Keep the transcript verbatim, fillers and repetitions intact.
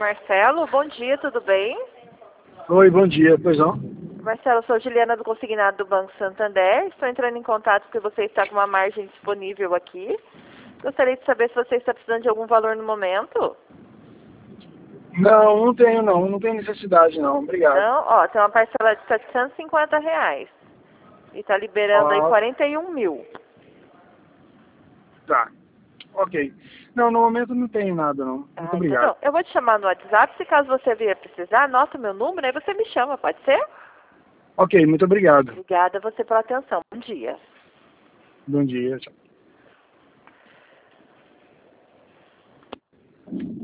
Marcelo, bom dia, tudo bem? Oi, bom dia, pois não? Marcelo, eu sou Juliana do Consignado do Banco Santander. Estou entrando em contato porque você está com uma margem disponível aqui. Gostaria de saber se você está precisando de algum valor no momento. Não, não tenho não, não tenho necessidade não, obrigado. Não? Ó, tem uma parcela de setecentos e cinquenta reais. E está liberando aí Ah, quarenta e um mil. tá, ok. Não, no momento não tenho nada não, muito Ah, então obrigado. não. Eu vou te chamar no WhatsApp, se caso você vier precisar, anota o meu número, aí você me chama, pode ser? Ok, muito obrigado. Obrigada a você pela atenção. Bom dia. Bom dia, tchau.